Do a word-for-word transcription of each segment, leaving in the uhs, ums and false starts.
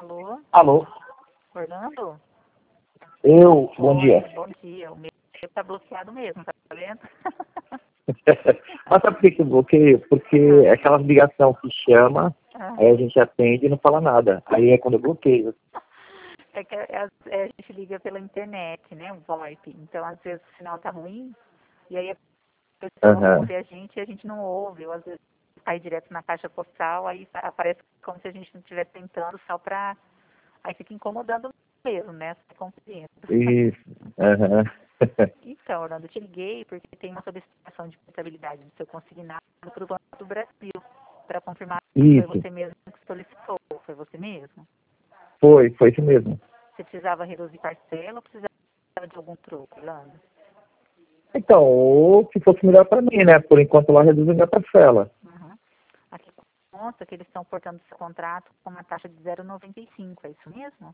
Alô? Alô? Orlando? Eu, bom Oi, dia. bom dia. O meu tá bloqueado mesmo, tá vendo? Mas sabe por que que eu bloqueio? Porque é aquela ligação que chama, Ah, aí a gente atende e não fala nada. Aí é quando eu bloqueio. é que é, é, a gente liga pela internet, né? O VoIP. Então, às vezes o sinal tá ruim e aí a pessoa Aham. ouve a gente e a gente não ouve. Ou às vezes cai direto na caixa postal, aí aparece como se a gente não estivesse tentando só pra... Aí fica incomodando mesmo, né? Você compreende. Isso. Aham. Então, Orlando, eu te liguei porque tem uma solicitação de portabilidade do seu consignado para o Banco do Brasil, para confirmar que foi Isso. você mesmo que solicitou. Foi você mesmo? Foi, foi isso mesmo. Você precisava reduzir parcela ou precisava de algum troco, Orlando? Então, ou se fosse melhor para mim, né? Por enquanto lá reduz a minha parcela. Uhum. Aqui consta que eles estão portando esse contrato com uma taxa de zero vírgula noventa e cinco, é isso mesmo?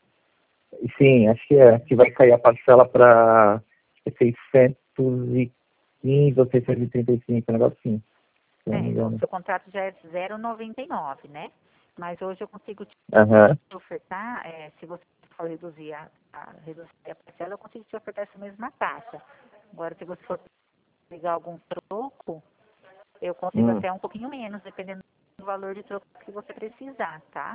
E sim, acho que é. Que vai cair a parcela para seiscentos e quinze ou seiscentos e trinta e cinco, um negócio assim. Se É, não me então o engano. seu contrato já é zero vírgula noventa e nove, né? Mas hoje eu consigo te Aham. ofertar, é, se você for reduzir a, a, reduzir a parcela, eu consigo te ofertar essa mesma taxa. Agora, se você for pegar algum troco, eu consigo Hum. até um pouquinho menos, dependendo do valor de troco que você precisar, tá?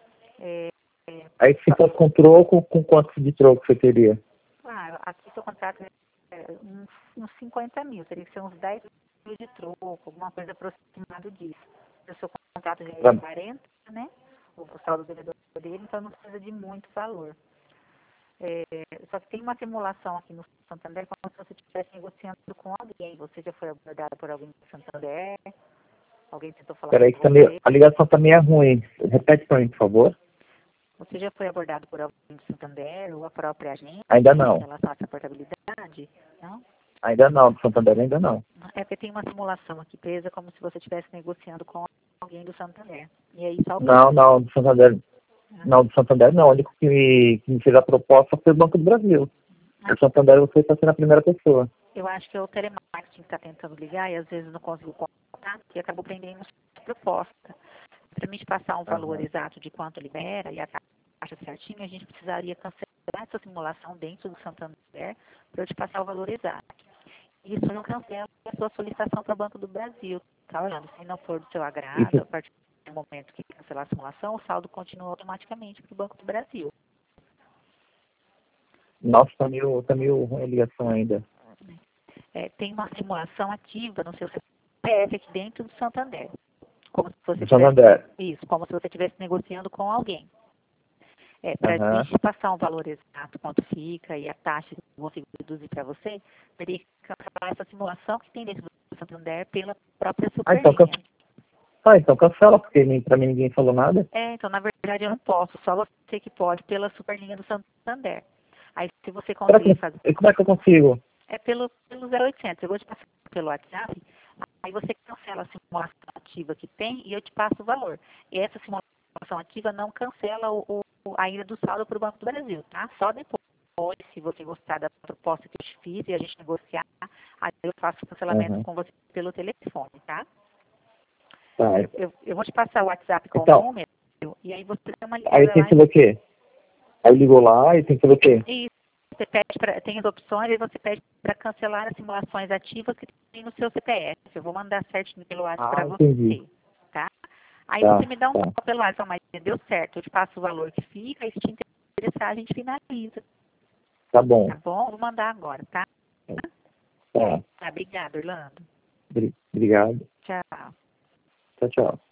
É, é, Aí se fosse com troco, com quanto de troco você teria? claro, aqui seu contrato é uns, uns cinquenta mil, teria que ser uns dez mil de troco, alguma coisa aproximado disso. O seu contrato já é de Pra- quarenta, né? O saldo devedor dele, então não precisa de muito valor. É, só que tem uma simulação aqui no Santander como se você estivesse negociando com alguém. Você já foi abordado por alguém do Santander? Alguém tentou falar Peraí, que com tá meio, você? a ligação tá meio ruim. Repete para mim, por favor. Você já foi abordado por alguém do Santander ou a própria agência Ainda em não. relação a essa portabilidade? Não? Ainda não, do Santander ainda não. É porque tem uma simulação aqui presa como se você estivesse negociando com alguém do Santander. E aí só o Não, preço. não, do Santander. Não, do Santander não. O único que me, que me fez a proposta foi o Banco do Brasil. Ah, O Santander você está sendo a primeira pessoa. eu acho que é o telemarketing que está tentando ligar e às vezes não conseguiu contato e acabou prendendo a proposta. Para mim te passar um valor Aham. exato de quanto libera e a taxa certinha, a gente precisaria cancelar essa simulação dentro do Santander para eu te passar o valor exato. Isso não cancela a sua solicitação para o Banco do Brasil, tá olhando? Se não for do seu agrado, Isso, a partir do momento que cancelar a simulação, o saldo continua automaticamente para o Banco do Brasil. nossa, tá meio, tá meio ruim a ligação ainda. É, tem uma simulação ativa no seu C P F aqui dentro do Santander. Como se você Do tivesse Santander. isso, como se você estivesse negociando com alguém. É, para a Aham. gente passar um valor exato, quanto fica e a taxa que eu consigo reduzir para você, teria que cancelar essa simulação que tem dentro do Santander pela própria Ah, então, can... Superlinha. ah, então cancela, porque nem- pra mim ninguém falou nada. É, então, na verdade, eu não posso, só você que pode pela Superlinha do Santander. Aí, se você Será que, conseguir fazer, e como é que eu consigo? é pelo, pelo zero oitocentos, eu vou te passar pelo WhatsApp, aí você cancela a simulação ativa que tem e eu te passo o valor. E essa simulação ativa não cancela o, o, a ida do saldo para o Banco do Brasil, tá? Só depois, se você gostar da proposta que eu te fiz e a gente negociar, aí eu faço o cancelamento Aham. com você pelo telefone, tá? Tá. Eu, eu, eu vou te passar o WhatsApp com o Então, número e aí você dá uma aí ligada tem lá que fazer o quê? Aí ligou lá e tem que fazer o quê? e você pede pra, tem as opções e você pede para cancelar as simulações ativas que tem no seu C P F. Eu vou mandar certinho pelo WhatsApp Ah, para entendi. você, tá? Aí Tá, você me dá um tá. toque pelo WhatsApp, mas deu certo, eu te passo o valor que fica e se te interessar a gente finaliza, Tá bom. tá bom? Vou mandar agora, tá? Tá. Tá, obrigada, Orlando. Bri- Obrigado. Tchau. Tchau, tchau.